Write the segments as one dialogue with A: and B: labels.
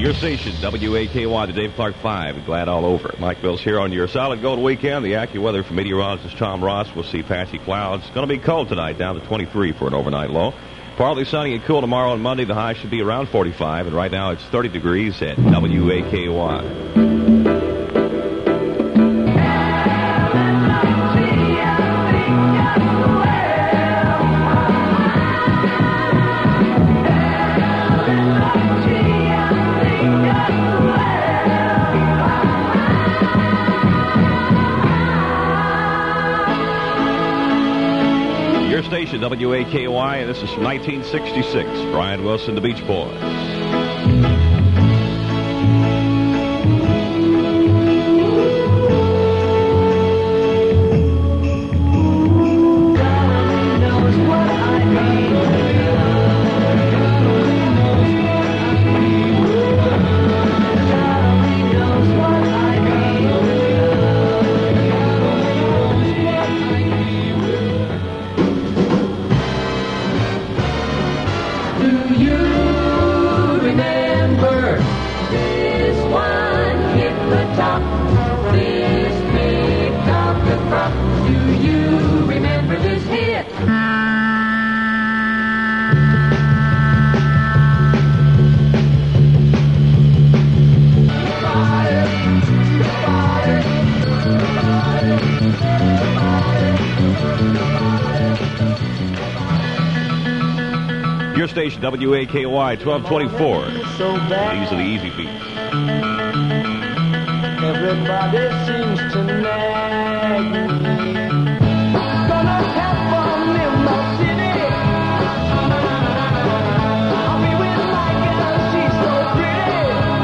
A: Your station, WAKY, the Dave Clark 5, glad all over. Mike Mills here on your solid gold weekend. The AccuWeather from meteorologist Tom Ross. We'll see patchy clouds. It's going to be cold tonight, down to 23 for an overnight low. Partly sunny and cool tomorrow and Monday. The high should be around 45, and right now it's 30 degrees at WAKY. Station WAKY, and this is from 1966. Brian Wilson, the Beach Boys. Your station, WAKY, 1224. These are the easy beats.
B: Everybody seems to nag me. Gonna have fun in my city. I'll be with my girl, she's so pretty.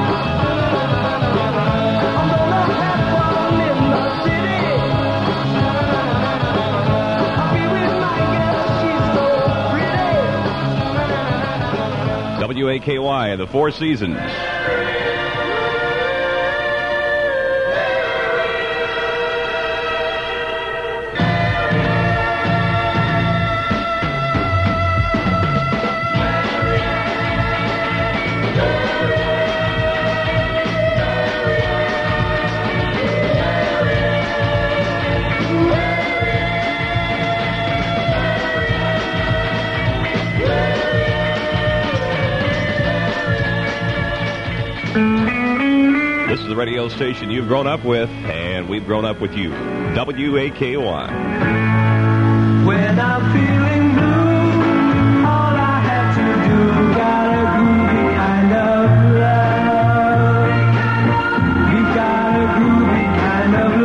B: I'm gonna have fun in my city. I'll be with my girl, she's so pretty.
A: WAKY, the Four Seasons. This is the radio station you've grown up with, and we've grown up with you. WAKY.
B: When I'm feeling blue, all I have to do, got a groovy kind of love. We got a groovy kind of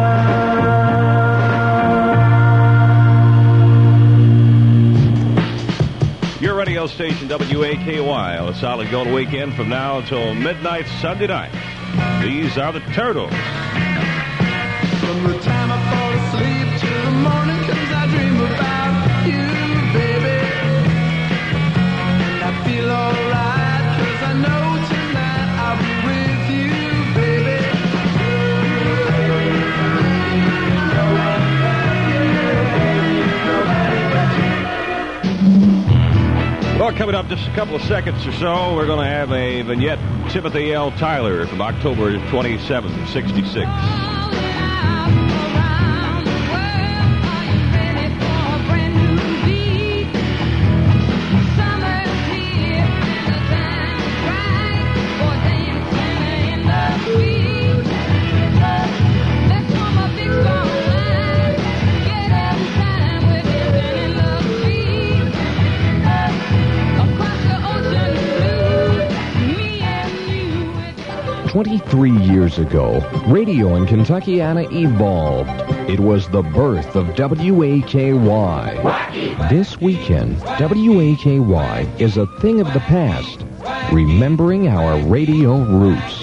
B: love.
A: Your radio station, WAKY, on a solid gold weekend from now until midnight Sunday night. These are the Turtles.
B: From the time I fall asleep till the morning comes, I dream about you, baby. And I feel alright, 'cause I know tonight I'll be with you, baby.
A: Well, coming up just a couple of seconds or so, we're going to have a vignette, Timothy L. Tyler from October 27, 66.
C: – 23 years ago, radio in Kentuckiana evolved. It was the birth of WAKY. This weekend, WAKY is a thing of the past, remembering our radio roots.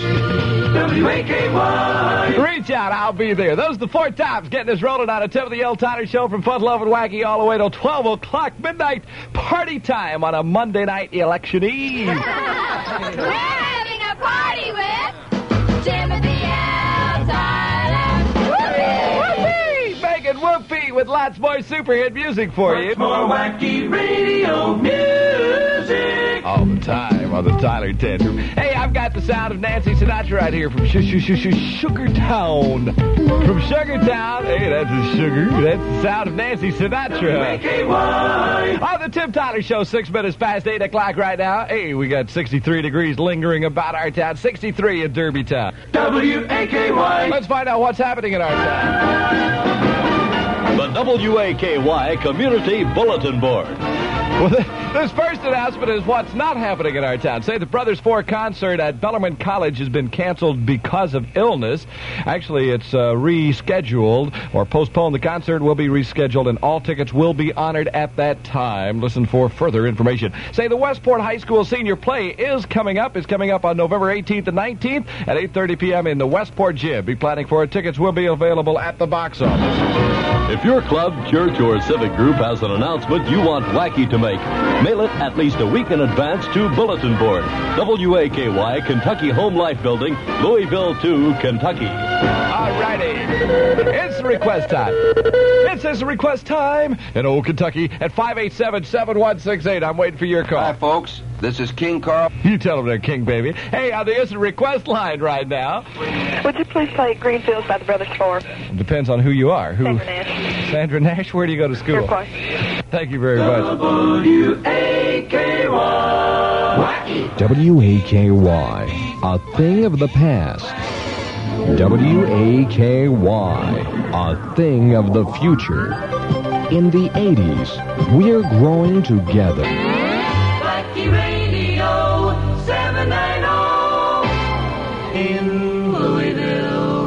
B: WAKY!
D: Reach out, I'll be there. Those are the Four Tops getting us rolling on a Timothy L. Tyler show from Fun, Love, and Wacky all the way till 12 o'clock midnight. Party time on a Monday night election eve.
E: We're having a party with Timothy L. Tyler.
D: Whoopee! Making whoopee with lots more super hit music for you.
B: More wacky radio music.
D: All the time on Oh, the Tyler Tantrum. Hey, I've got the sound of Nancy Sinatra right here from Sugartown. From Sugartown. Hey, that's a sugar. That's the sound of Nancy Sinatra. On the Tim Tyler Show, 6 minutes past 8 o'clock right now. Hey, we got 63 degrees lingering about our town. 63 in Derby Town.
F: WAKY.
D: Let's find out what's happening in our town.
F: The WAKY Community Bulletin Board.
D: Well, this first announcement is what's not happening in our town. Say the Brothers 4 concert at Bellarmine College has been canceled because of illness. Actually, it's rescheduled or postponed. The concert will be rescheduled, and all tickets will be honored at that time. Listen for further information. Say the Westport High School Senior Play is coming up. It's coming up on November 18th and 19th at 8:30 p.m. in the Westport Gym. Be planning for it. Tickets will be available at the box office.
F: If your club, church, or civic group has an announcement you want Wacky to make, mail it at least a week in advance to Bulletin Board, WAKY, Kentucky Home Life Building, Louisville 2, Kentucky.
D: All righty. It's request time. It's his request time in old Kentucky at 587-7168. I'm waiting for your call.
G: Hi, folks. This is King Carl.
D: You tell him they're King, baby. Hey, on the instant request line right now.
H: Would you please play Greenfields by the Brothers 4?
D: Depends on who you are. Who?
H: Sandra Nash.
D: Sandra Nash, where do you go to school?
H: Iroquois.
D: Thank you very much.
C: WAKY, a thing of the past. WAKY, a thing of the future. In the 80s, we're growing together.
B: Wacky Radio 790 in Louisville.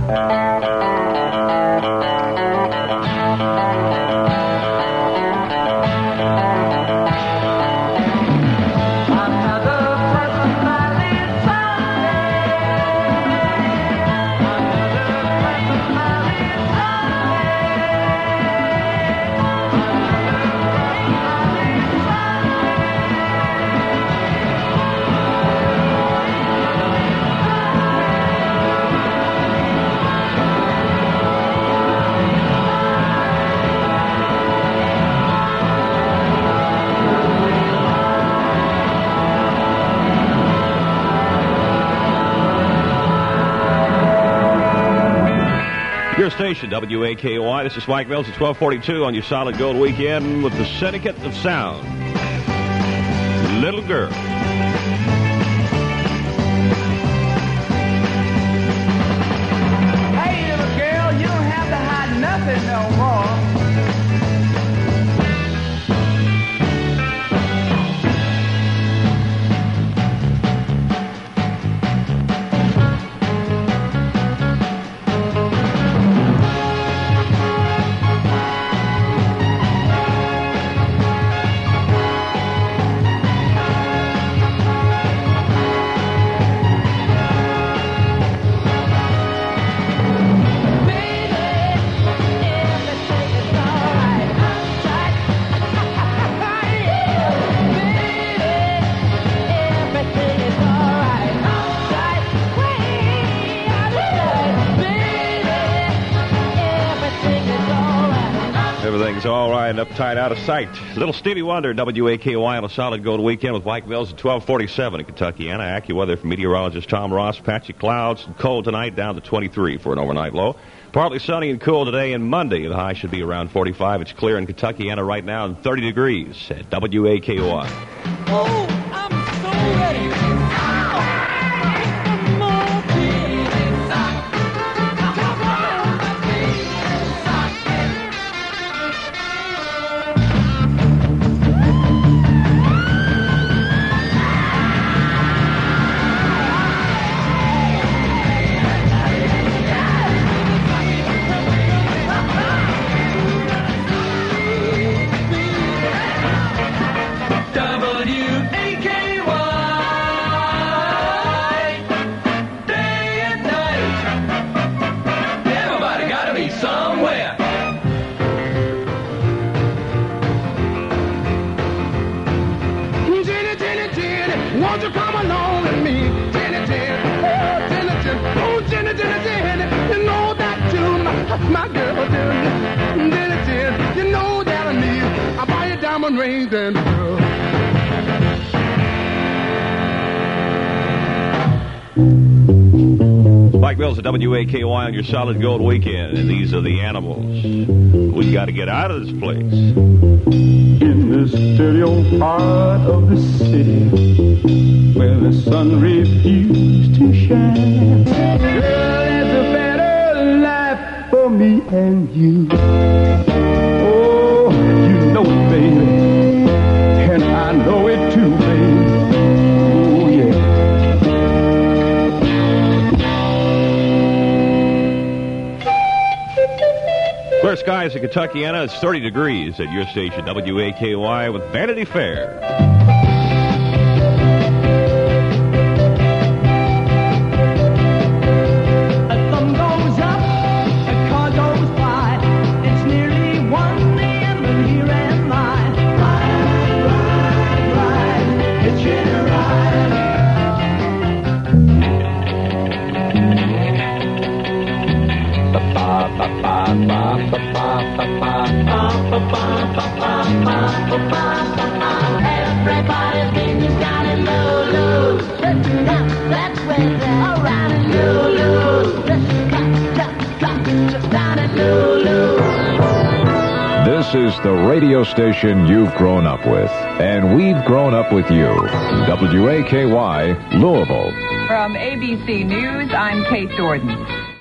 A: Your station, WAKY. This is Mike Mills at 1242 on your Solid Gold Weekend with the Syndicate of Sound. Little Girl.
B: Hey, little girl, you don't have to hide nothing no more.
A: Everything's all right and uptight, out of sight. Little Stevie Wonder, WAKY on a Solid Gold Weekend with Mike Mills at 1247 in Kentuckiana. AccuWeather from meteorologist Tom Ross. Patchy clouds and cold tonight, down to 23 for an overnight low. Partly sunny and cool today and Monday. The high should be around 45. It's clear in Kentuckiana right now and 30 degrees at WAKY.
B: Oh, I'm so ready.
I: Won't you come along with me? Jenny, Jenny, oh, Jenny, Jenny, oh, Jenny, Jenny, Jenny, you know that you, my girl, Jenny, Jenny, Jenny, you know that I need. I buy you diamond rings and girl.
A: Mike Mills at WAKY on your Solid Gold Weekend, and these are the Animals. We got to get out of this place.
B: In this dirty old part of the city where the sun refused to shine. Girl, there's a better life for me and you. Oh, you know it, baby, and I know it too, baby. Oh, yeah.
A: Clear skies in Kentuckiana. It's 30 degrees at your station, WAKY, with Vanity Fair.
B: The sun goes up, the car goes by. It's nearly 1 a.m. and here am I. Ride, ride, ride, hitch it a ride.
E: Everybody thinks he's got it low. That's where they're all right. Low. Just down at low.
J: This is the radio station you've grown up with, and we've grown up with you. WAKY, Louisville.
K: From ABC News, I'm Kate Jordan.